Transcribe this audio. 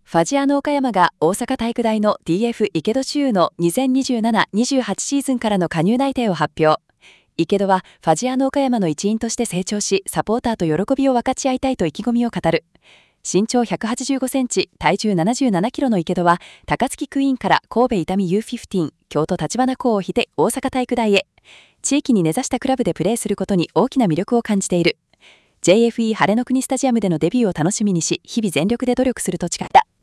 ファジアーノ岡山が大阪体育大の DF 池戸中の2027-28シーズンからの加入内定を発表。池戸はファジアーノ岡山の一員として成長し、サポーターと喜びを分かち合いたいと意気込みを語る。身長185センチ、体重77キロの池戸は、高槻クイーンから神戸伊丹 U15、京都橘高を経て大阪体育大へ。地域に根ざしたクラブでプレーすることに大きな魅力を感じている。JFE 晴れの国スタジアムでのデビューを楽しみにし、日々全力で努力すると誓った。